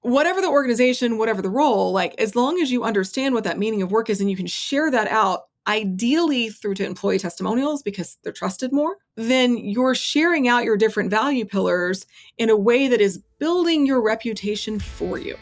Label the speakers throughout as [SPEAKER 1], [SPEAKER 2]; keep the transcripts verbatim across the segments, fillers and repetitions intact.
[SPEAKER 1] whatever the organization, whatever the role, like as long as you understand what that meaning of work is and you can share that out, ideally through to employee testimonials because they're trusted more, then you're sharing out your different value pillars in a way that is building your reputation for you.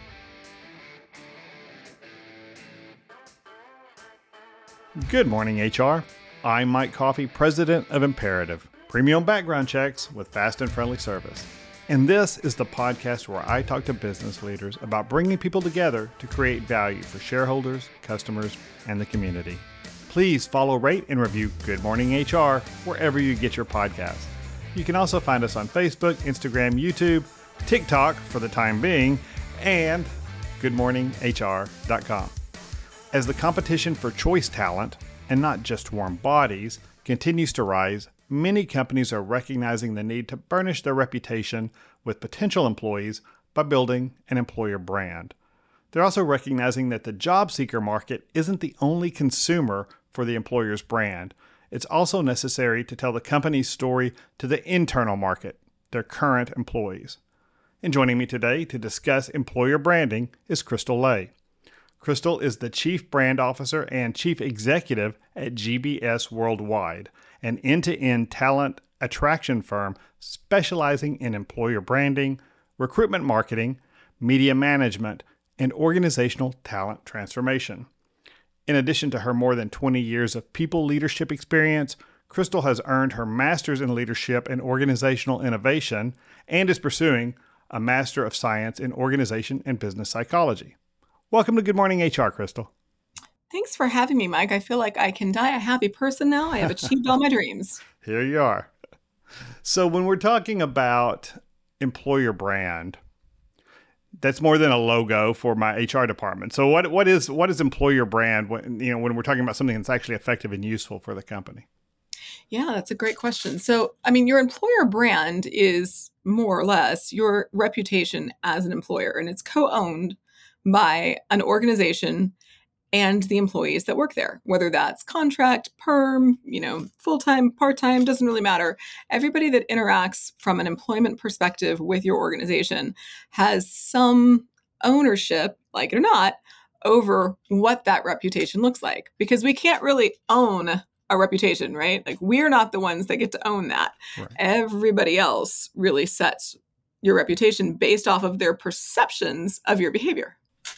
[SPEAKER 2] Good morning, H R. I'm Mike Coffey, president of Imperative, premium background checks with fast and friendly service. And this is the podcast where I talk to business leaders about bringing people together to create value for shareholders, customers, and the community. Please follow, rate, and review Good Morning H R wherever you get your podcasts. You can also find us on Facebook, Instagram, YouTube, TikTok for the time being, and good morning H R dot com. As the competition for choice talent, and not just warm bodies, continues to rise, many companies are recognizing the need to burnish their reputation with potential employees by building an employer brand. They're also recognizing that the job seeker market isn't the only consumer for the employer's brand. It's also necessary to tell the company's story to the internal market, their current employees. And joining me today to discuss employer branding is Crystal Lay. Crystal is the Chief Brand Officer and Chief Executive at G B S Worldwide, an end-to-end talent attraction firm specializing in employer branding, recruitment marketing, media management, and organizational talent transformation. In addition to her more than twenty years of people leadership experience, Crystal has earned her Master's in Leadership and Organizational Innovation and is pursuing a Master of Science in Organization and Business Psychology. Welcome to Good Morning H R, Crystal.
[SPEAKER 1] Thanks for having me, Mike. I feel like I can die a happy person now. I have achieved all my dreams.
[SPEAKER 2] Here you are. So when we're talking about employer brand, that's more than a logo for my H R department. So what what is what is employer brand when, you know, when we're talking about something that's actually effective and useful for the company?
[SPEAKER 1] Yeah, that's a great question. So, I mean, your employer brand is more or less your reputation as an employer, and it's co-owned by an organization and the employees that work there, whether that's contract, perm, you know, full-time, part-time, doesn't really matter. Everybody that interacts from an employment perspective with your organization has some ownership, like it or not, over what that reputation looks like, because we can't really own a reputation, right? Like we're not the ones that get to own that. Right. Everybody else really sets your reputation based off of their perceptions of your behavior.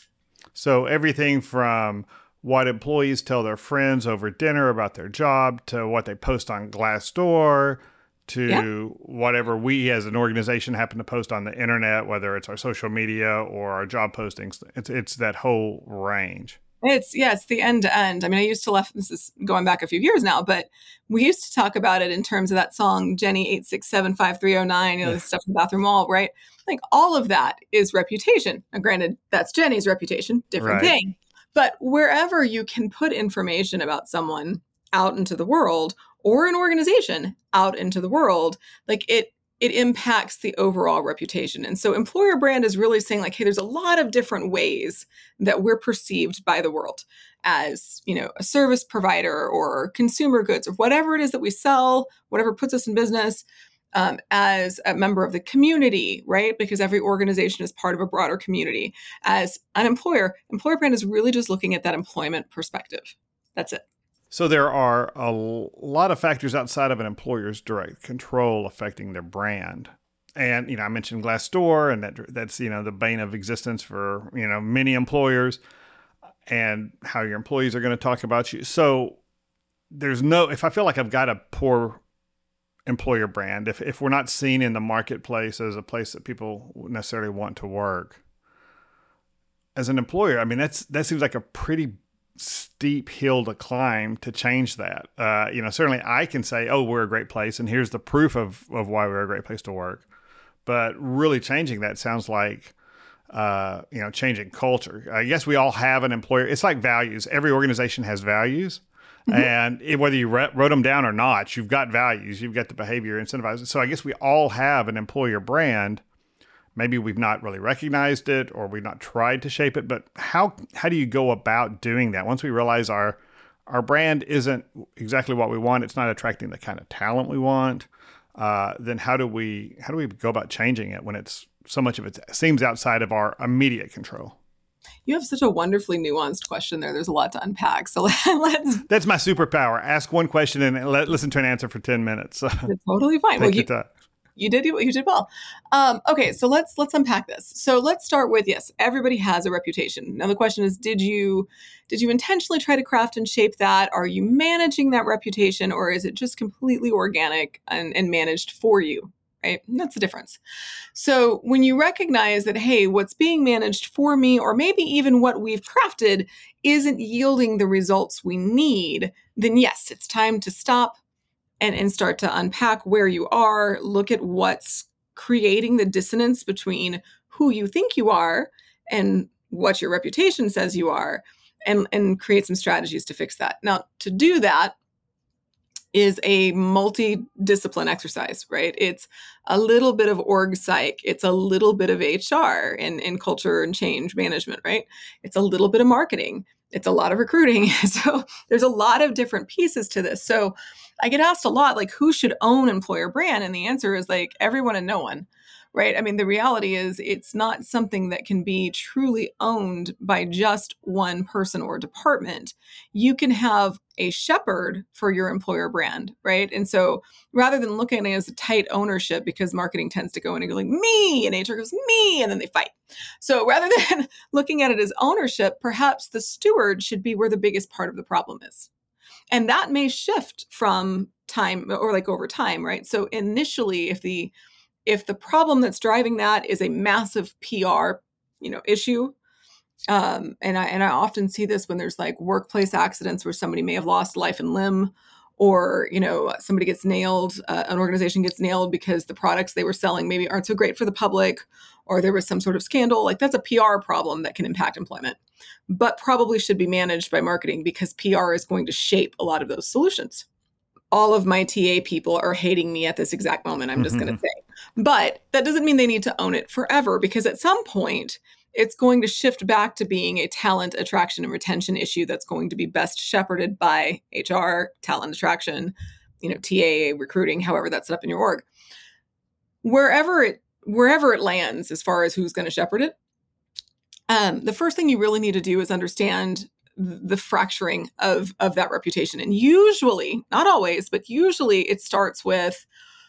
[SPEAKER 2] So everything from what employees tell their friends over dinner about their job to what they post on Glassdoor to yeah. whatever we as an organization happen to post on the internet, whether it's our social media or our job postings. It's it's that whole range.
[SPEAKER 1] It's, yeah, it's the end to end. I mean, I used to left, this is going back a few years now, but we used to talk about it in terms of that song, Jenny eight six seven five three oh nine, you know, yeah. the stuff in the bathroom wall, right? Like all of that is reputation. Now, granted, that's Jenny's reputation, different right. thing. But wherever you can put information about someone out into the world or an organization out into the world, like it, it impacts the overall reputation. And so employer brand is really saying like, hey, there's a lot of different ways that we're perceived by the world as, you know, a service provider or consumer goods or whatever it is that we sell, whatever puts us in business, um, as a member of the community, right? Because every organization is part of a broader community. As an employer, employer brand is really just looking at that employment perspective. That's it.
[SPEAKER 2] So there are a lot of factors outside of an employer's direct control affecting their brand. And, you know, I mentioned Glassdoor, and that that's, you know, the bane of existence for, you know, many employers, and how your employees are going to talk about you. So there's no, if I feel like I've got a poor employer brand, if, if we're not seen in the marketplace as a place that people necessarily want to work, as an employer, I mean, that's that seems like a pretty steep hill to climb to change that. Uh, you know, certainly I can say, oh, we're a great place, and here's the proof of, of why we're a great place to work. But really changing that sounds like, uh, you know, changing culture. I guess we all have an employer. It's like values. Every organization has values. Mm-hmm. And it, whether you re- wrote them down or not, you've got values. You've got the behavior incentivized. So I guess we all have an employer brand. Maybe we've not really recognized it, or we've not tried to shape it, but how how do you go about doing that? Once we realize our our brand isn't exactly what we want, it's not attracting the kind of talent we want, uh, then how do we how do we go about changing it when it's so much of it seems outside of our immediate control?
[SPEAKER 1] You have such a wonderfully nuanced question there. There's a lot to unpack. So let's.
[SPEAKER 2] That's my superpower. Ask one question and let, listen to an answer for ten minutes. So
[SPEAKER 1] it's totally fine. Well, you,
[SPEAKER 2] time.
[SPEAKER 1] you did you did well. Um, okay, so let's let's unpack this. So let's start with, yes, everybody has a reputation. Now the question is, did you did you intentionally try to craft and shape that? Are you managing that reputation, or is it just completely organic and, and managed for you? Right? And that's the difference. So when you recognize that, hey, what's being managed for me, or maybe even what we've crafted, isn't yielding the results we need, then yes, it's time to stop and, and start to unpack where you are, look at what's creating the dissonance between who you think you are and what your reputation says you are, and, and create some strategies to fix that. Now, to do that, is a multi-discipline exercise, right? It's a little bit of org psych. It's a little bit of H R and, and culture and change management, right? It's a little bit of marketing. It's a lot of recruiting. So there's a lot of different pieces to this. So I get asked a lot, like, who should own employer brand? And the answer is like everyone and no one, right? I mean, the reality is it's not something that can be truly owned by just one person or department. You can have a shepherd for your employer brand, right? And so rather than looking at it as a tight ownership, because marketing tends to go in and go like, me, and H R goes, me, and then they fight. So rather than looking at it as ownership, perhaps the steward should be where the biggest part of the problem is. And that may shift from time or like over time, right? So initially, if the if the problem that's driving that is a massive P R, you know, issue, um, and I and I often see this when there's like workplace accidents where somebody may have lost life and limb, or you know somebody gets nailed, uh, an organization gets nailed because the products they were selling maybe aren't so great for the public, or there was some sort of scandal. Like that's a P R problem that can impact employment, but probably should be managed by marketing because P R is going to shape a lot of those solutions. All of my T A people are hating me at this exact moment, I'm just mm-hmm. going to say. But that doesn't mean they need to own it forever, because at some point, it's going to shift back to being a talent attraction and retention issue that's going to be best shepherded by H R, talent attraction, you know, T A, recruiting, however that's set up in your org. Wherever it wherever it lands as far as who's going to shepherd it, um, the first thing you really need to do is understand the fracturing of, of that reputation. And usually, not always, but usually it starts with,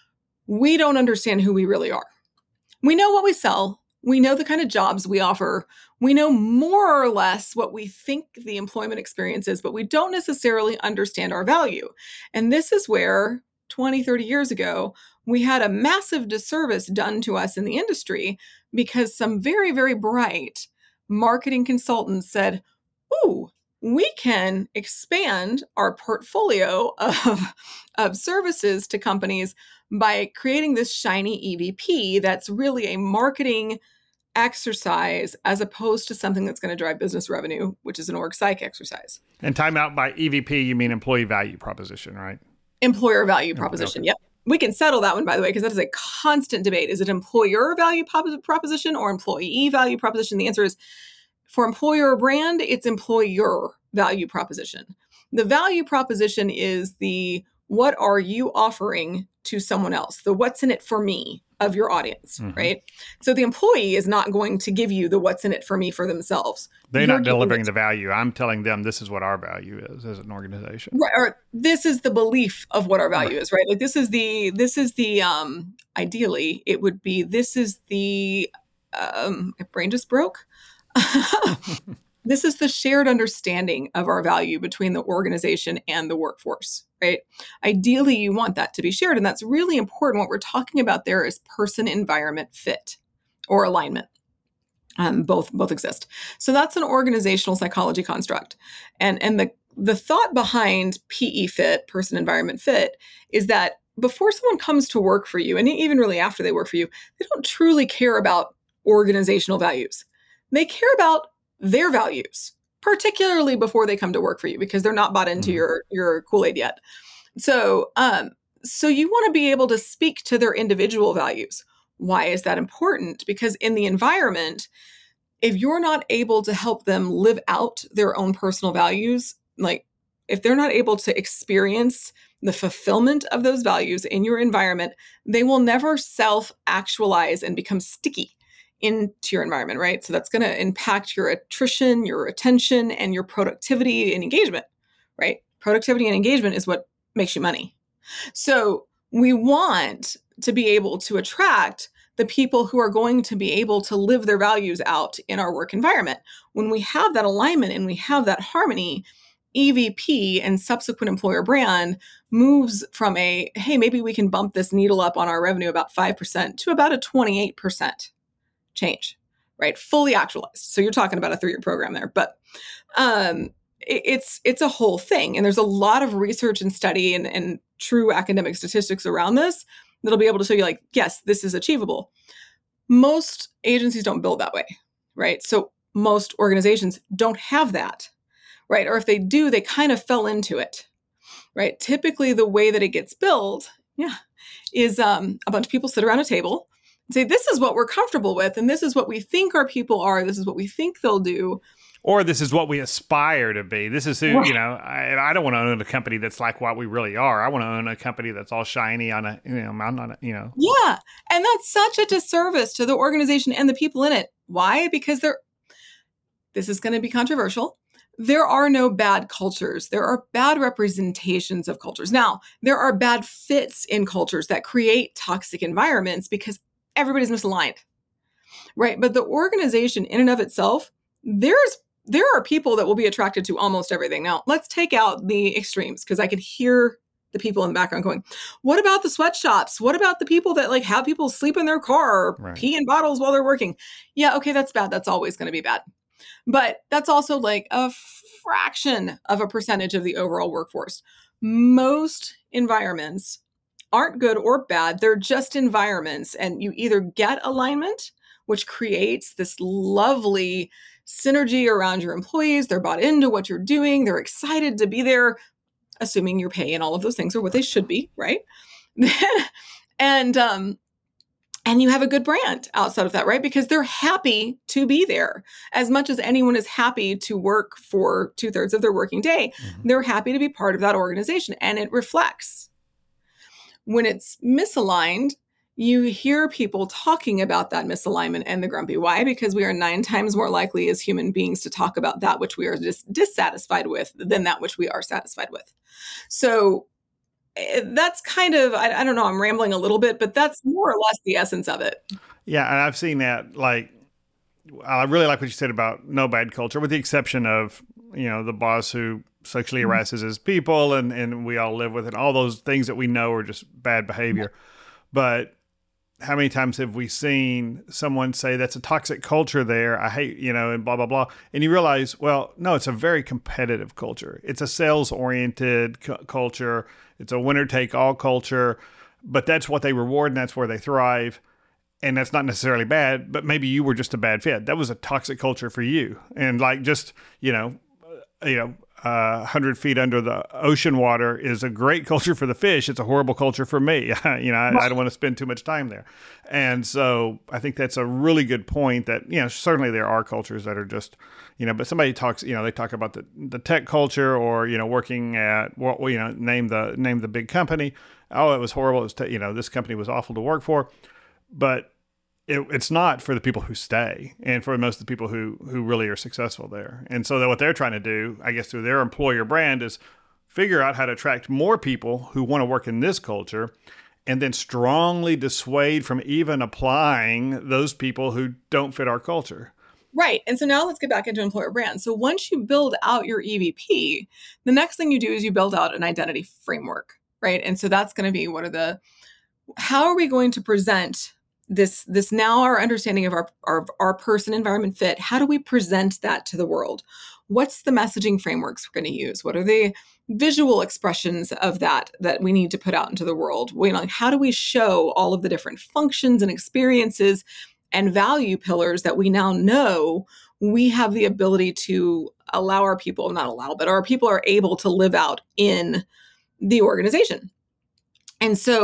[SPEAKER 1] we don't understand who we really are. We know what we sell. We know the kind of jobs we offer. We know more or less what we think the employment experience is, but we don't necessarily understand our value. And this is where twenty, thirty years ago, we had a massive disservice done to us in the industry because some very, very bright marketing consultants said, ooh, we can expand our portfolio of, of services to companies by creating this shiny E V P that's really a marketing exercise as opposed to something that's going to drive business revenue, which is an org psych exercise.
[SPEAKER 2] And time out, by E V P, you mean employee value proposition, right?
[SPEAKER 1] Employer value proposition, okay. Yep. We can settle that one, by the way, because that is a constant debate. Is it employer value proposition or employee value proposition? The answer is, for employer brand, it's employer value proposition. The value proposition is the, what are you offering to someone else? The what's in it for me of your audience, mm-hmm. right? So the employee is not going to give you the what's in it for me for themselves.
[SPEAKER 2] They're You're not delivering the value. I'm telling them this is what our value is as an organization.
[SPEAKER 1] Right, or this is the belief of what our value right. is, right? Like this is the, this is the, um, ideally, it would be, this is the, um, my brain just broke. This is the shared understanding of our value between the organization and the workforce, right? Ideally, you want that to be shared. And that's really important. What we're talking about there is person environment fit or alignment. Um, both, both exist. So that's an organizational psychology construct. And, and the, the thought behind P E fit, person environment fit, is that before someone comes to work for you, and even really after they work for you, they don't truly care about organizational values. They care about their values, particularly before they come to work for you, because they're not bought into mm-hmm. your, your Kool-Aid yet. So, um, so you want to be able to speak to their individual values. Why is that important? Because in the environment, if you're not able to help them live out their own personal values, like if they're not able to experience the fulfillment of those values in your environment, they will never self-actualize and become sticky into your environment, right? So that's going to impact your attrition, your retention, and your productivity and engagement, right? Productivity and engagement is what makes you money. So we want to be able to attract the people who are going to be able to live their values out in our work environment. When we have that alignment and we have that harmony, E V P and subsequent employer brand moves from a, hey, maybe we can bump this needle up on our revenue about five percent to about a twenty-eight percent change, right? Fully actualized. So you're talking about a three-year program there, but um, it, it's it's a whole thing. And there's a lot of research and study and, and true academic statistics around this that'll be able to show you like, yes, this is achievable. Most agencies don't build that way, right? So most organizations don't have that, right? Or if they do, they kind of fell into it, right? Typically the way that it gets built, yeah, is um, a bunch of people sit around a table and say, this is what we're comfortable with, and this is what we think our people are, this is what we think they'll do.
[SPEAKER 2] Or this is what we aspire to be. This is who,
[SPEAKER 1] Right.
[SPEAKER 2] you know, I, I don't want to own a company that's like what we really are. I want to own a company that's all shiny on a, you know, mountain on a, you know.
[SPEAKER 1] Yeah. And that's such a disservice to the organization and the people in it. Why? Because they're, this is going to be controversial. There are no bad cultures. There are bad representations of cultures. Now, there are bad fits in cultures that create toxic environments because everybody's misaligned, right? But the organization in and of itself, there's there are people that will be attracted to almost everything. Now, let's take out the extremes because I could hear the people in the background going, what about the sweatshops? What about the people that like have people sleep in their car or
[SPEAKER 2] Right.
[SPEAKER 1] pee in bottles while they're working? Yeah, okay, that's bad. That's always going to be bad. But that's also like a fraction of a percentage of the overall workforce. Most environments aren't good or bad. They're just environments. And you either get alignment, which creates this lovely synergy around your employees. They're bought into what you're doing. They're excited to be there, assuming your pay and all of those things are what they should be, right? and um, and you have a good brand outside of that, right? Because they're happy to be there. As much as anyone is happy to work for two thirds of their working day, mm-hmm. they're happy to be part of that organization. And it reflects. When it's misaligned, you hear people talking about that misalignment and the grumpy. Why? Because we are nine times more likely as human beings to talk about that which we are just dissatisfied with than that which we are satisfied with. So that's kind of, I, I don't know, I'm rambling a little bit, but that's more or less the essence of it.
[SPEAKER 2] Yeah, and I've seen that, like, I really like what you said about no bad culture, with the exception of, you know, the boss who sexually mm-hmm. harasses his people and, and we all live with it. All those things that we know are just bad behavior. Mm-hmm. But how many times have we seen someone say that's a toxic culture there? I hate, you know, and blah, blah, blah. And you realize, well, no, it's a very competitive culture. It's a sales oriented cu- culture. It's a winner take all culture, but that's what they reward and that's where they thrive. And that's not necessarily bad, but maybe you were just a bad fit. That was a toxic culture for you. And like, just, you know, uh, you know, Uh, one hundred feet under the ocean water is a great culture for the fish. It's a horrible culture for me. you know, I, I don't want to spend too much time there. And so I think that's a really good point that, you know, certainly there are cultures that are just, you know, but somebody talks, you know, they talk about the, the tech culture or, you know, working at, well, you know, name the, name the big company. Oh, it was horrible. It was, t- you know, this company was awful to work for, but It, it's not for the people who stay and for most of the people who, who really are successful there. And so that what they're trying to do, I guess, through their employer brand is figure out how to attract more people who want to work in this culture and then strongly dissuade from even applying those people who don't fit our culture.
[SPEAKER 1] Right. And so now let's get back into employer brand. So once you build out your E V P, the next thing you do is you build out an identity framework, right? And so that's going to be what are the, how are we going to present this, this now our understanding of our, our, our person environment fit, how do we present that to the world? What's the messaging frameworks we're going to use? What are the visual expressions of that that we need to put out into the world? We, like, how do we show all of the different functions and experiences and value pillars that we now know we have the ability to allow our people, not allow, but our people are able to live out in the organization? And so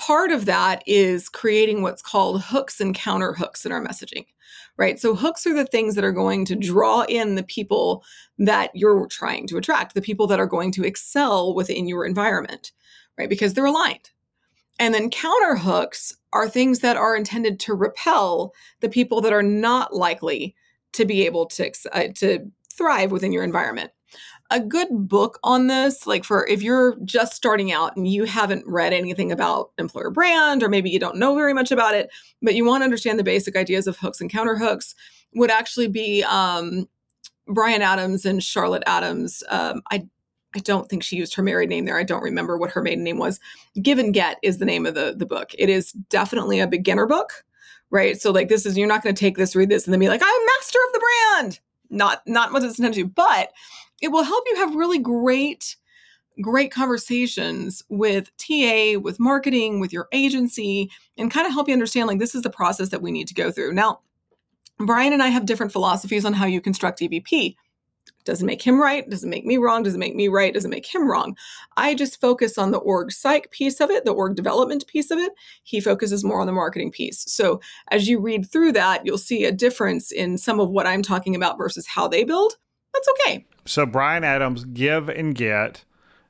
[SPEAKER 1] part of that is creating what's called hooks and counter hooks in our messaging, right? So hooks are the things that are going to draw in the people that you're trying to attract, the people that are going to excel within your environment, right? Because they're aligned. And then counter hooks are things that are intended to repel the people that are not likely to be able to, uh, to thrive within your environment. A good book on this, like for if you're just starting out and you haven't read anything about employer brand, or maybe you don't know very much about it, but you want to understand the basic ideas of hooks and counter hooks, would actually be um, Bryan Adams and Charlotte Adams. Um, I I don't think she used her married name there. I don't remember what her maiden name was. Give and Get is the name of the, the book. It is definitely a beginner book, right? So like this is, you're not going to take this, read this, and then be like, I'm master of the brand. Not, not what it's intended to, but it will help you have really great, great conversations with T A, with marketing, with your agency, and kind of help you understand, like, this is the process that we need to go through. Now, Bryan and I have different philosophies on how you construct E V P. Doesn't make him right, doesn't make me wrong, doesn't make me right, doesn't make him wrong. I just focus on the org psych piece of it, the org development piece of it. He focuses more on the marketing piece. So as you read through that, you'll see a difference in some of what I'm talking about versus how they build. That's okay.
[SPEAKER 2] So Bryan Adams, Give and Get,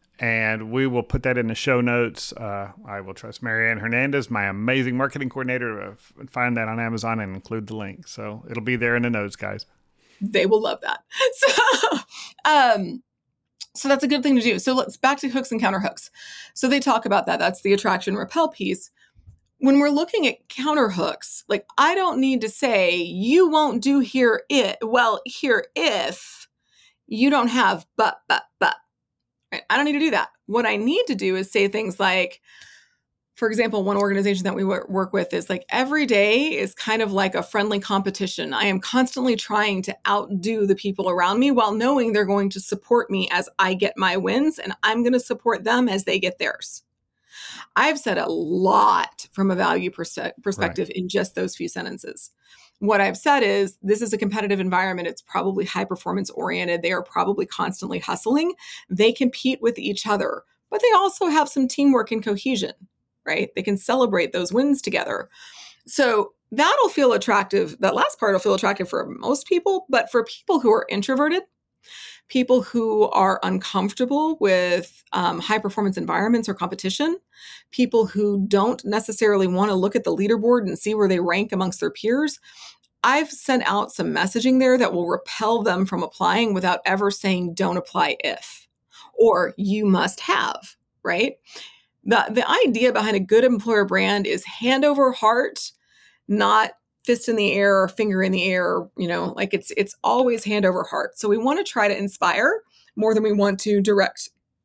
[SPEAKER 2] and we will put that in the show notes. Uh, I will trust Marianne Hernandez, my amazing marketing coordinator, to find that on Amazon and include the link. So it'll be there in the notes, guys.
[SPEAKER 1] They will love that. So, um, so that's a good thing to do. So let's back to hooks and counter hooks. So they talk about that. That's the attraction repel piece. When we're looking at counter hooks, like I don't need to say, you won't do here it well here if you don't have but, but, but, right? I don't need to do that. What I need to do is say things like, for example, one organization that we work with is like every day is kind of like a friendly competition. I am constantly trying to outdo the people around me while knowing they're going to support me as I get my wins, and I'm going to support them as they get theirs. I've said a lot from a value pers- perspective right. in just those few sentences. What I've said is this is a competitive environment. It's probably high performance oriented. They are probably constantly hustling. They compete with each other, but they also have some teamwork and cohesion, right? They can celebrate those wins together. So that'll feel attractive. That last part will feel attractive for most people, but for people who are introverted, people who are uncomfortable with um, high performance environments or competition, people who don't necessarily want to look at the leaderboard and see where they rank amongst their peers, I've sent out some messaging there that will repel them from applying without ever saying, don't apply if, or you must have, right? The, the idea behind a good employer brand is hand over heart, not fist in the air or finger in the air, you know, like it's it's always hand over heart. So we want to try to inspire more than we want to direct,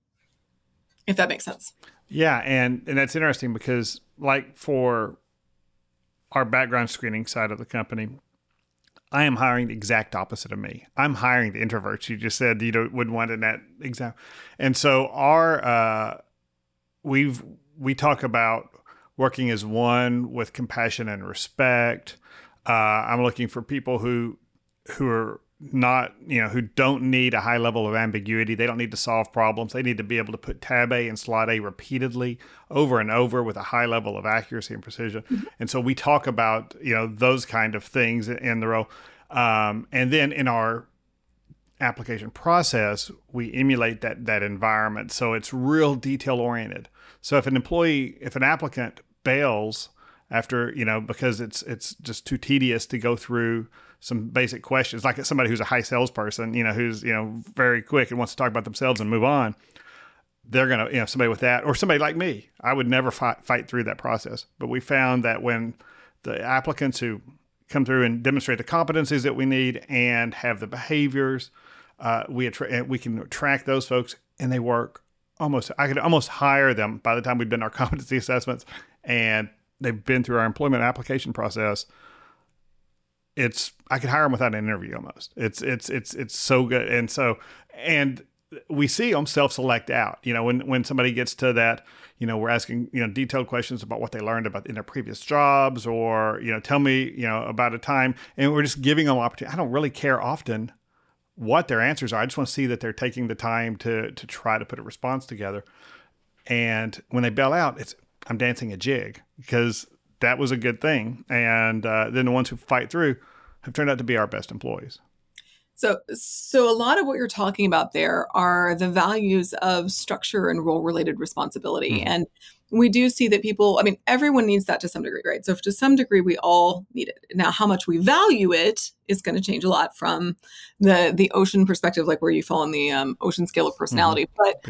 [SPEAKER 1] if that makes sense.
[SPEAKER 2] Yeah, and, and that's interesting because like for our background screening side of the company, I am hiring the exact opposite of me. I'm hiring the introverts. You just said you don't, wouldn't want in that example. And so our uh, we've we talk about working as one with compassion and respect. Uh, I'm looking for people who who are not, you know, who don't need a high level of ambiguity. They don't need to solve problems. They need to be able to put tab A and slot A repeatedly over and over with a high level of accuracy and precision. Mm-hmm. And so we talk about, you know, those kind of things in the role. Um, and then in our application process, we emulate that that environment. So it's real detail oriented. So if an employee, if an applicant bails after, you know, because it's it's just too tedious to go through some basic questions, like somebody who's a high salesperson, you know, who's, you know, very quick and wants to talk about themselves and move on, they're going to, you know, somebody with that, or somebody like me, I would never fight, fight through that process. But we found that when the applicants who come through and demonstrate the competencies that we need and have the behaviors, uh, we attra- we can attract those folks, and they work almost, I could almost hire them by the time we've done our competency assessments and they've been through our employment application process. It's, I could hire them without an interview almost. It's, it's, it's, it's so good. And so, and we see them self-select out, you know, when, when somebody gets to that, you know, we're asking, you know, detailed questions about what they learned about in their previous jobs, or, you know, tell me, you know, about a time, and we're just giving them opportunity. I don't really care often what their answers are. I just want to see that they're taking the time to, to try to put a response together. And when they bail out, it's I'm dancing a jig because that was a good thing. And uh, then the ones who fight through have turned out to be our best employees.
[SPEAKER 1] So, so a lot of what you're talking about there are the values of structure and role-related responsibility. Mm-hmm. And we do see that people, I mean, everyone needs that to some degree, right? So to some degree, we all need it. Now, how much we value it is going to change a lot from the, the ocean perspective, like where you fall on the um, ocean scale of personality. Mm-hmm. But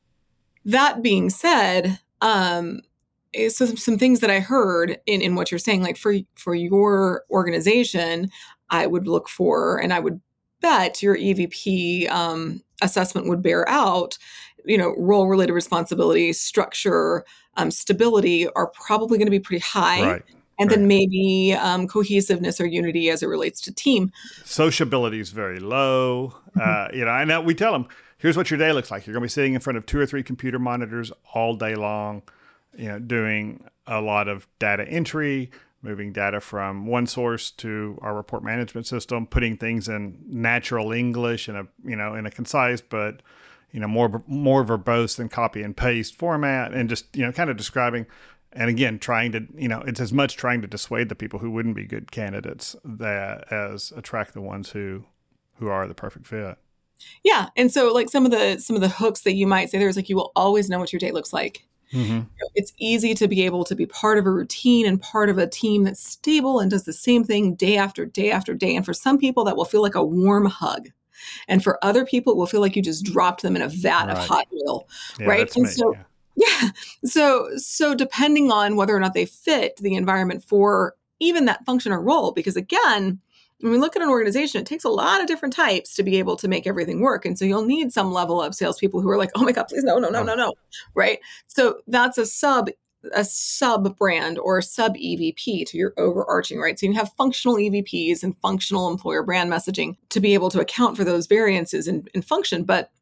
[SPEAKER 1] that being said, um, so some, some things that I heard in, in what you're saying, like for, for your organization, I would look for, and I would bet your E V P um, assessment would bear out, you know, role-related responsibility, structure, um, stability are probably going to be pretty high.
[SPEAKER 2] Right.
[SPEAKER 1] And
[SPEAKER 2] right.
[SPEAKER 1] then maybe um, cohesiveness or unity as it relates to team.
[SPEAKER 2] Sociability is very low. Mm-hmm. Uh, you know, I know we tell them, here's what your day looks like. You're going to be sitting in front of two or three computer monitors all day long, you know, doing a lot of data entry, moving data from one source to our report management system, putting things in natural English in a, you know, in a concise, but, you know, more, more verbose than copy and paste format, and just, you know, kind of describing, and again, trying to, you know, it's as much trying to dissuade the people who wouldn't be good candidates that as attract the ones who, who are the perfect fit.
[SPEAKER 1] Yeah. And so like some of the, some of the hooks that you might say, there's like, you will always know what your day looks like. Mm-hmm. It's easy to be able to be part of a routine and part of a team that's stable and does the same thing day after day after day. And for some people, that will feel like a warm hug. And for other people, it will feel like you just dropped them in a vat right. of hot oil,
[SPEAKER 2] yeah,
[SPEAKER 1] right? And
[SPEAKER 2] me,
[SPEAKER 1] so,
[SPEAKER 2] yeah.
[SPEAKER 1] yeah. So, so depending on whether or not they fit the environment for even that function or role, because again, when we look at an organization, it takes a lot of different types to be able to make everything work. And so you'll need some level of salespeople who are like, oh my God, please, no, no, no, no, no. Right. So that's a sub, a sub brand or sub E V P to your overarching, right? So you have functional E V Ps and functional employer brand messaging to be able to account for those variances in, in function. But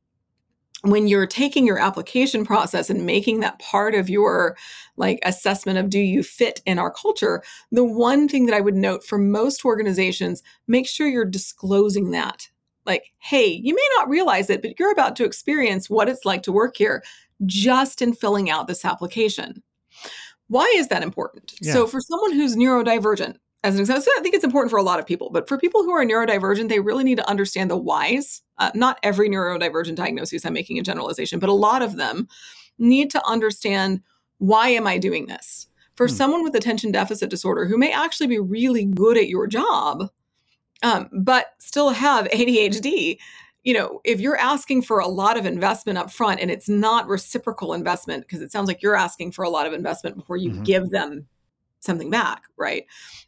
[SPEAKER 1] when you're taking your application process and making that part of your like assessment of do you fit in our culture, the one thing that I would note for most organizations, make sure you're disclosing that. Like, hey, you may not realize it, but you're about to experience what it's like to work here just in filling out this application. Why is that important? Yeah. So for someone who's neurodivergent, as an example, I think it's important for a lot of people, but for people who are neurodivergent, they really need to understand the whys. Uh, not every neurodivergent diagnosis, I'm making a generalization, but a lot of them need to understand, why am I doing this? For hmm. someone with attention deficit disorder who may actually be really good at your job, um, but still have A D H D, you know, if you're asking for a lot of investment up front and it's not reciprocal investment, because it sounds like you're asking for a lot of investment before you mm-hmm. give them something back, right?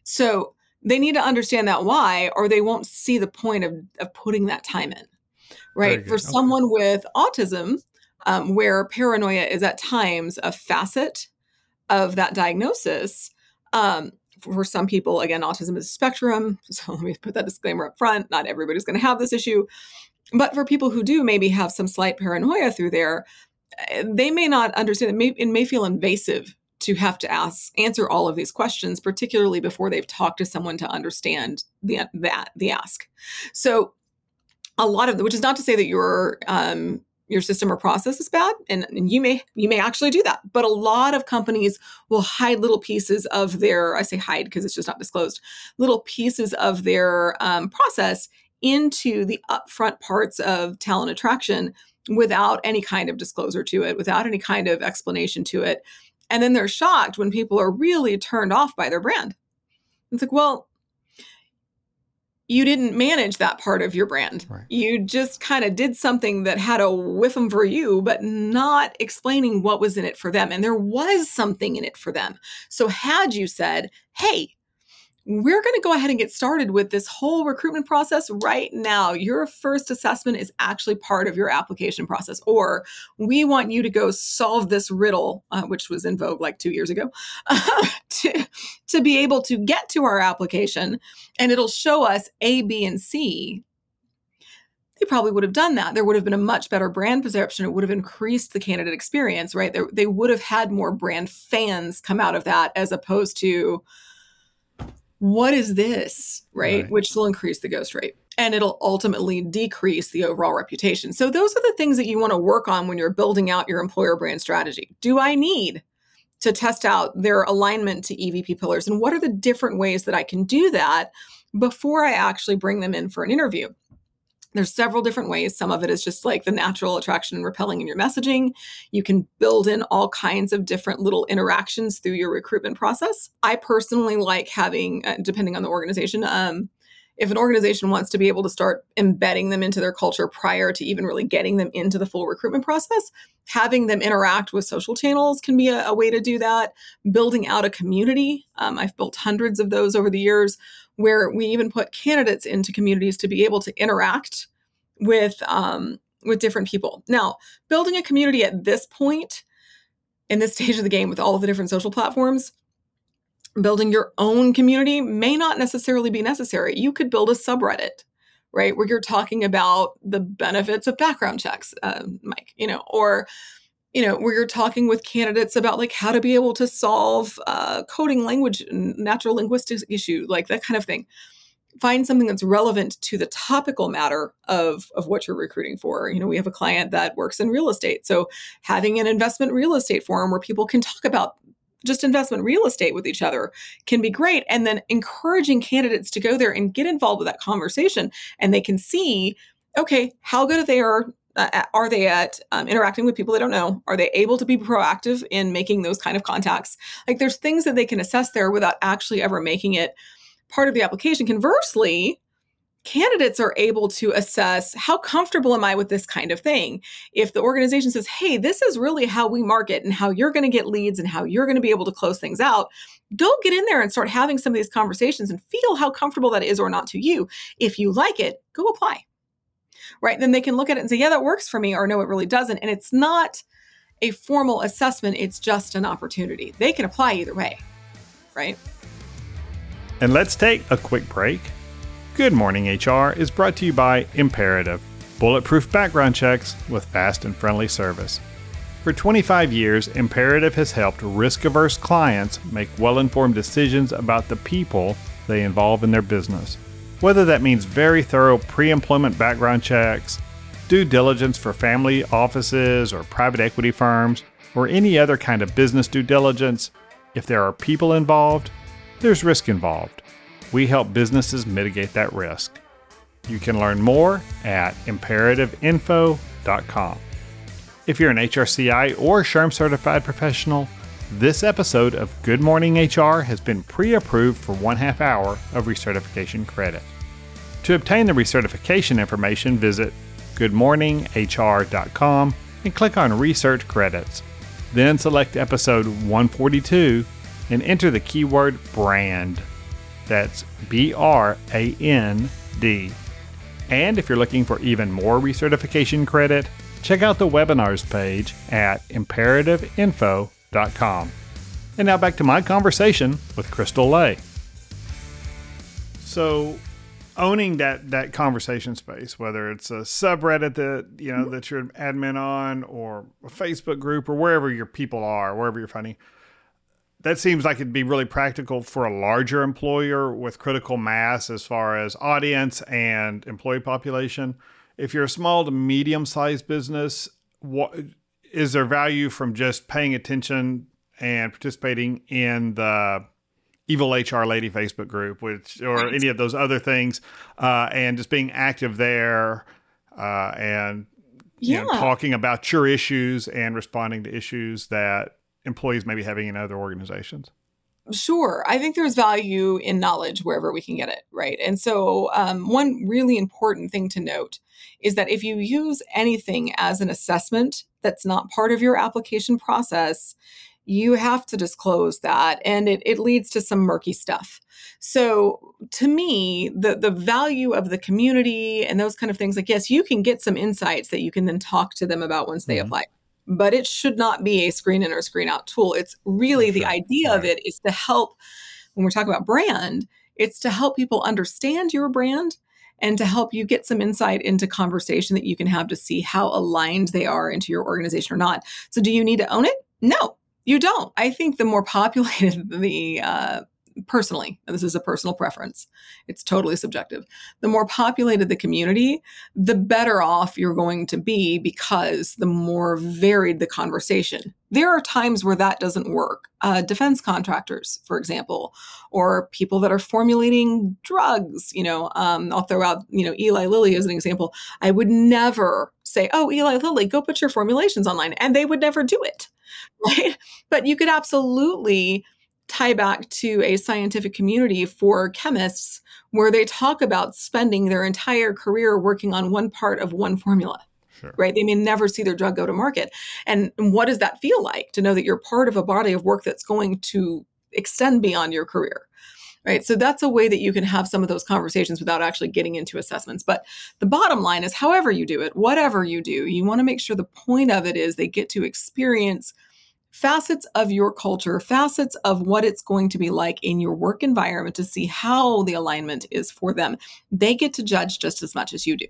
[SPEAKER 1] So they need to understand that why, or they won't see the point of, of putting that time in, right? For okay. someone with autism, um, where paranoia is at times a facet of that diagnosis, um, for some people, again, autism is a spectrum. So let me put that disclaimer up front. Not everybody's going to have this issue. But for people who do maybe have some slight paranoia through there, they may not understand. It may, it may feel invasive to have to ask, answer all of these questions, particularly before they've talked to someone to understand the, that, the ask. So a lot of the, which is not to say that your, um, your system or process is bad, and, and you may, you may actually do that. But a lot of companies will hide little pieces of their, I say hide because it's just not disclosed, little pieces of their um, process into the upfront parts of talent attraction without any kind of disclosure to it, without any kind of explanation to it. And then they're shocked when people are really turned off by their brand. It's like, well, you didn't manage that part of your brand. Right. You just kind of did something that had a whiff them for you, but not explaining what was in it for them. And there was something in it for them. So had you said, hey, we're going to go ahead and get started with this whole recruitment process right now. Your first assessment is actually part of your application process. Or we want you to go solve this riddle, uh, which was in vogue like two years ago, uh, to, to be able to get to our application. And it'll show us A, B, and C. They probably would have done that. There would have been a much better brand perception. It would have increased the candidate experience, right? They, they would have had more brand fans come out of that, as opposed to, what is this, right? right? Which will increase the ghost rate, and it'll ultimately decrease the overall reputation. So those are the things that you want to work on when you're building out your employer brand strategy. Do I need to test out their alignment to E V P pillars. And what are the different ways that I can do that before I actually bring them in for an interview? There's several different ways. Some of it is just like the natural attraction and repelling in your messaging. You can build in all kinds of different little interactions through your recruitment process. I personally like having, uh, depending on the organization, um, if an organization wants to be able to start embedding them into their culture prior to even really getting them into the full recruitment process, having them interact with social channels can be a, a way to do that. Building out a community. Um, I've built hundreds of those over the years, where we even put candidates into communities to be able to interact with um, with different people. Now, building a community at this point, in this stage of the game with all of the different social platforms, building your own community may not necessarily be necessary. You could build a subreddit, right, where you're talking about the benefits of background checks, uh, Mike, you know, or you know, where you're talking with candidates about like how to be able to solve uh, coding language, natural linguistics issue, like that kind of thing. Find something that's relevant to the topical matter of, of what you're recruiting for. You know, we have a client that works in real estate. So having an investment real estate forum where people can talk about just investment real estate with each other can be great. And then encouraging candidates to go there and get involved with that conversation. And they can see, okay, how good they are Uh, are they at um, interacting with people they don't know? Are they able to be proactive in making those kind of contacts? Like there's things that they can assess there without actually ever making it part of the application. Conversely, candidates are able to assess how comfortable am I with this kind of thing? If the organization says, hey, this is really how we market and how you're going to get leads and how you're going to be able to close things out, go get in there and start having some of these conversations and feel how comfortable that is or not to you. If you like it, go apply. Right? Then they can look at it and say, yeah, that works for me, or no, it really doesn't. And it's not a formal assessment. It's just an opportunity. They can apply either way. Right?
[SPEAKER 2] And let's take a quick break. Good Morning H R is brought to you by Imperative, bulletproof background checks with fast and friendly service. For twenty-five years, Imperative has helped risk-averse clients make well-informed decisions about the people they involve in their business. Whether that means very thorough pre-employment background checks, due diligence for family offices or private equity firms, or any other kind of business due diligence, if there are people involved, there's risk involved. We help businesses mitigate that risk. You can learn more at imperative info dot com. If you're an H R C I or SHRM certified professional, this episode of Good Morning H R has been pre-approved for one half hour of recertification credit. To obtain the recertification information, visit good morning h r dot com and click on Research Credits. Then select episode one forty-two and enter the keyword BRAND. That's B R A N D. And if you're looking for even more recertification credit, check out the webinars page at imperative info dot com. And now back to my conversation with Crystal Lay. So, owning that that conversation space, whether it's a subreddit that you know that you're an admin on, or a Facebook group, or wherever your people are, wherever you're finding, that seems like it'd be really practical for a larger employer with critical mass as far as audience and employee population. If you're a small to medium-sized business, what is there value from just paying attention and participating in the Evil H R Lady Facebook group, which or right. any of those other things, uh, and just being active there uh, and
[SPEAKER 1] yeah.
[SPEAKER 2] you know, talking about your issues and responding to issues that employees may be having in other organizations?
[SPEAKER 1] Sure. I think there's value in knowledge wherever we can get it, right? And so um, one really important thing to note is that if you use anything as an assessment that's not part of your application process, you have to disclose that, and it, it leads to some murky stuff. So to me, the, the value of the community and those kind of things, like, yes, you can get some insights that you can then talk to them about once they mm-hmm. apply. But it should not be a screen in or screen out tool. It's really sure. the idea right. of it is to help, when we're talking about brand, it's to help people understand your brand and to help you get some insight into conversation that you can have to see how aligned they are into your organization or not. So do you need to own it? No, you don't. I think the more populated the, uh, personally, and this is a personal preference, it's totally subjective, the more populated the community, the better off you're going to be, because the more varied the conversation There are times where that doesn't work. Uh, defense contractors, for example, or people that are formulating drugs. You know, um, I'll throw out, you know, Eli Lilly as an example. I would never say, oh, Eli Lilly, go put your formulations online. And they would never do it, right? But you could absolutely tie back to a scientific community for chemists where they talk about spending their entire career working on one part of one formula.
[SPEAKER 2] Sure.
[SPEAKER 1] Right? They may never see their drug go to market. And what does that feel like to know that you're part of a body of work that's going to extend beyond your career? Right? So that's a way that you can have some of those conversations without actually getting into assessments. But the bottom line is, however you do it, whatever you do, you want to make sure the point of it is they get to experience facets of your culture, facets of what it's going to be like in your work environment to see how the alignment is for them. They get to judge just as much as you do.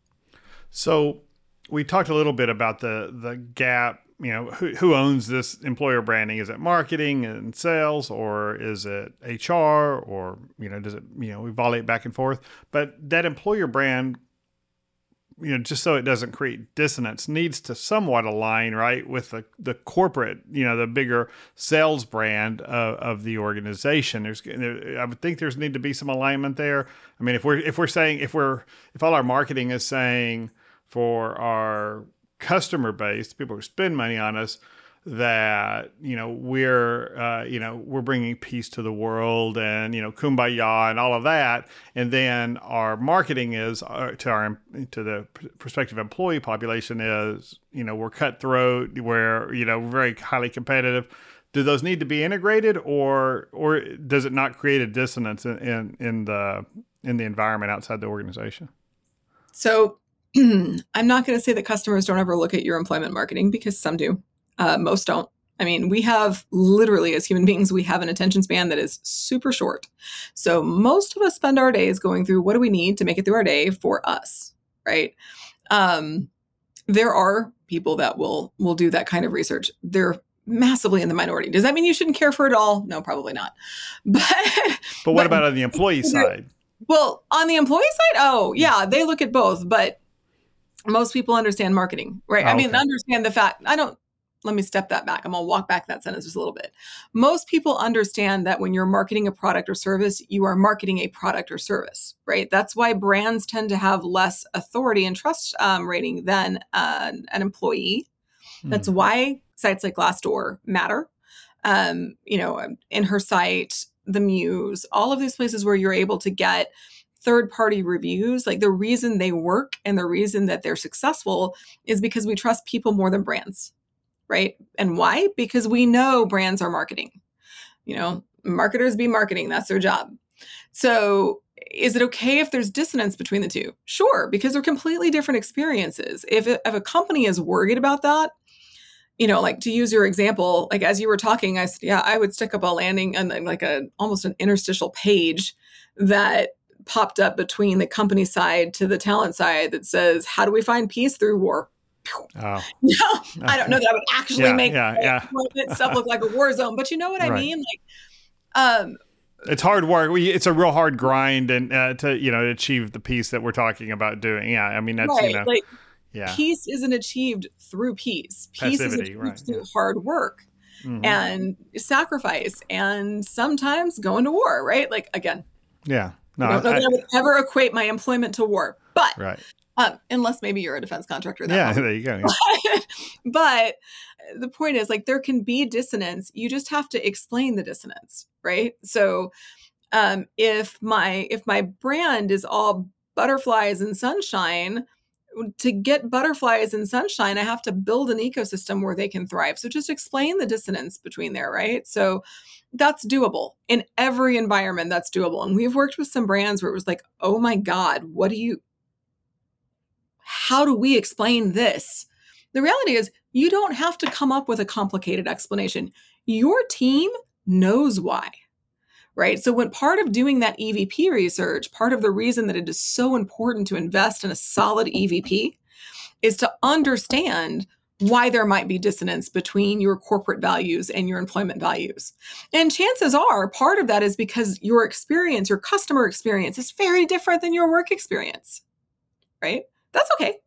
[SPEAKER 2] So we talked a little bit about the the gap, you know, who, who owns this employer branding? Is it marketing and sales, or is it H R, or, you know, does it, you know, we volley it back and forth? But that employer brand, you know, just so it doesn't create dissonance, needs to somewhat align, right, with the, the corporate, you know, the bigger sales brand of, of the organization. There's, I would think there's need to be some alignment there. I mean, if we're if we're saying if we're if all our marketing is saying for our customer base, people who spend money on us, that, you know, we're, uh, you know, we're bringing peace to the world and, you know, kumbaya and all of that. And then our marketing is uh, to our, to the prospective employee population is, you know, we're cutthroat, we're, you know, we're very highly competitive. Do those need to be integrated, or, or does it not create a dissonance in, in, in the, in the environment outside the organization?
[SPEAKER 1] So I'm not going to say that customers don't ever look at your employment marketing, because some do. Uh, most don't. I mean, we have literally, as human beings, we have an attention span that is super short. So most of us spend our days going through, what do we need to make it through our day for us, right? Um, there are people that will will do that kind of research. They're massively in the minority. Does that mean you shouldn't care for it all? No, probably not. But
[SPEAKER 2] but what but, about on the employee side?
[SPEAKER 1] Well, on the employee side, oh yeah, they look at both. But most people understand marketing, right?
[SPEAKER 2] Oh,
[SPEAKER 1] I mean,
[SPEAKER 2] okay.
[SPEAKER 1] understand the fact. I don't. Let me step that back. I'm going to walk back that sentence just a little bit. Most people understand that when you're marketing a product or service, you are marketing a product or service, right? That's why brands tend to have less authority and trust um, rating than uh, an employee. Hmm. That's why sites like Glassdoor matter. Um, you know, In Her Site, The Muse, all of these places where you're able to get third-party reviews. Like, the reason they work and the reason that they're successful is because we trust people more than brands. Right? And why? Because we know brands are marketing. You know, marketers be marketing. That's their job. So is it okay if there's dissonance between the two? Sure, because they're completely different experiences. If, it, if a company is worried about that, you know, like, to use your example, like as you were talking, I said, yeah, I would stick up a landing and like a almost an interstitial page that popped up between the company side to the talent side that says, how do we find peace through war?
[SPEAKER 2] Oh.
[SPEAKER 1] No, I don't know that I would actually
[SPEAKER 2] yeah,
[SPEAKER 1] make
[SPEAKER 2] yeah, yeah.
[SPEAKER 1] stuff look like a war zone, but you know what I
[SPEAKER 2] right.
[SPEAKER 1] mean? Like, um,
[SPEAKER 2] it's hard work. We, it's a real hard grind, and uh, to you know achieve the peace that we're talking about doing. Yeah, I mean that's
[SPEAKER 1] right,
[SPEAKER 2] you know,
[SPEAKER 1] like,
[SPEAKER 2] yeah.
[SPEAKER 1] Peace isn't achieved through peace. Peace
[SPEAKER 2] Passivity,
[SPEAKER 1] is achieved
[SPEAKER 2] right,
[SPEAKER 1] through
[SPEAKER 2] yeah.
[SPEAKER 1] hard work mm-hmm. and sacrifice, and sometimes going to war. Right? Like again,
[SPEAKER 2] yeah. No,
[SPEAKER 1] I don't know
[SPEAKER 2] I,
[SPEAKER 1] that I would ever equate my employment to war, but
[SPEAKER 2] right.
[SPEAKER 1] Um, unless maybe you're a defense contractor. That
[SPEAKER 2] yeah,
[SPEAKER 1] moment.
[SPEAKER 2] there you go. Yeah.
[SPEAKER 1] But the point is, like, there can be dissonance. You just have to explain the dissonance, right? So um, if my if my brand is all butterflies and sunshine, to get butterflies and sunshine, I have to build an ecosystem where they can thrive. So just explain the dissonance between there, right? So that's doable in every environment. That's doable. And we've worked with some brands where it was like, oh my God, what do you... how do we explain this? The reality is you don't have to come up with a complicated explanation. Your team knows why, right? So when part of doing that E V P research, part of the reason that it is so important to invest in a solid E V P is to understand why there might be dissonance between your corporate values and your employment values. And chances are part of that is because your experience, your customer experience is very different than your work experience, right? That's okay.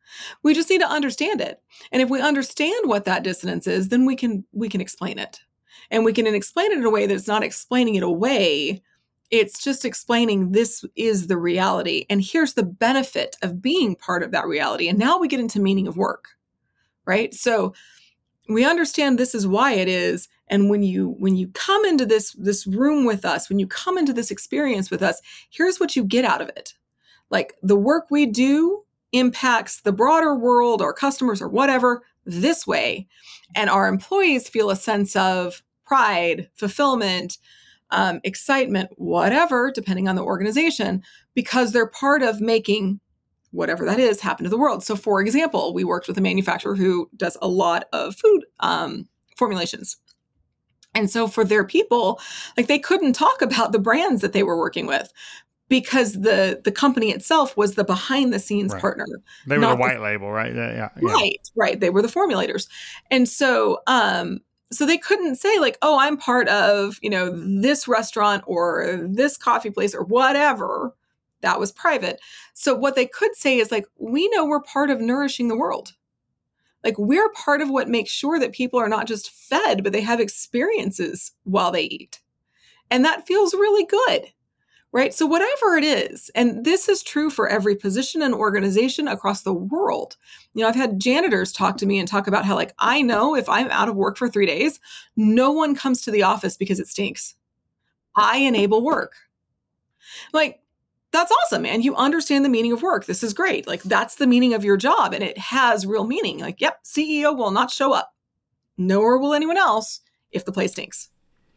[SPEAKER 1] We just need to understand it. And if we understand what that dissonance is, then we can we can explain it. And we can explain it in a way that's not explaining it away. It's just explaining this is the reality. And here's the benefit of being part of that reality. And now we get into meaning of work, right? So we understand this is why it is. And when you when you come into this, this room with us, when you come into this experience with us, here's what you get out of it. Like the work we do impacts the broader world, our customers or whatever, this way. And our employees feel a sense of pride, fulfillment, um, excitement, whatever, depending on the organization, because they're part of making whatever that is happen to the world. So for example, we worked with a manufacturer who does a lot of food um, formulations. And so for their people, like they couldn't talk about the brands that they were working with because the the company itself was the behind the scenes
[SPEAKER 2] right.
[SPEAKER 1] partner.
[SPEAKER 2] They were the white the, label, right? Yeah, yeah.
[SPEAKER 1] Right, right. They were the formulators. And so um, so they couldn't say like, oh, I'm part of, you know, this restaurant or this coffee place or whatever. That was private. So what they could say is like, we know we're part of nourishing the world. Like we're part of what makes sure that people are not just fed, but they have experiences while they eat. And that feels really good, right? So whatever it is, and this is true for every position and organization across the world. You know, I've had janitors talk to me and talk about how like, I know if I'm out of work for three days, no one comes to the office because it stinks. I enable work. Like, that's awesome, man. You understand the meaning of work. This is great. Like that's the meaning of your job and it has real meaning. Like, yep, C E O will not show up. Nor will anyone else if the place stinks.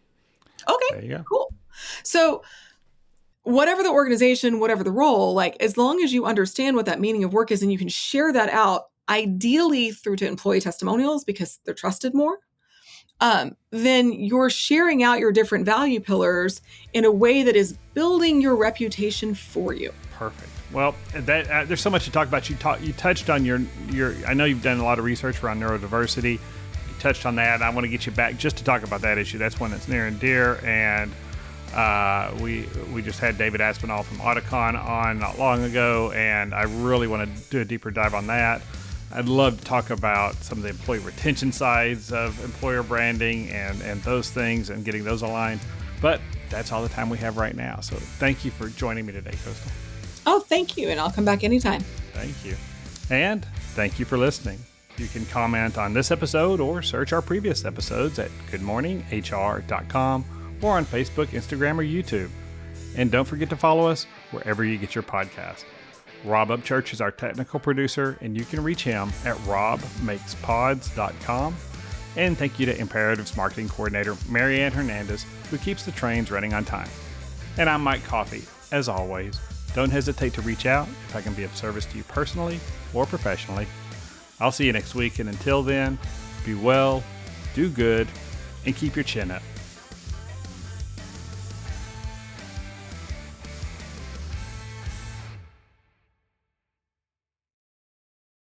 [SPEAKER 1] Okay, cool. So whatever the organization, whatever the role, like as long as you understand what that meaning of work is and you can share that out, ideally through to employee testimonials because they're trusted more, Um, then you're sharing out your different value pillars in a way that is building your reputation for you.
[SPEAKER 2] Perfect. Well, that uh, there's so much to talk about. You talk, you touched on your your. I know you've done a lot of research around neurodiversity. You touched on that. I want to get you back just to talk about that issue. That's one that's near and dear. And uh, we we just had David Aspinall from Auticon on not long ago, and I really want to do a deeper dive on that. I'd love to talk about some of the employee retention sides of employer branding and, and those things and getting those aligned. But that's all the time we have right now. So thank you for joining me today, Coastal.
[SPEAKER 1] Oh, thank you. And I'll come back anytime.
[SPEAKER 2] Thank you. And thank you for listening. You can comment on this episode or search our previous episodes at good morning H R dot com or on Facebook, Instagram, or YouTube. And don't forget to follow us wherever you get your podcast. Rob Upchurch is our technical producer, and you can reach him at rob makes pods dot com. And thank you to Imperative's marketing coordinator, Marianne Hernandez, who keeps the trains running on time. And I'm Mike Coffey. As always, don't hesitate to reach out if I can be of service to you personally or professionally. I'll see you next week, and until then, be well, do good, and keep your chin up.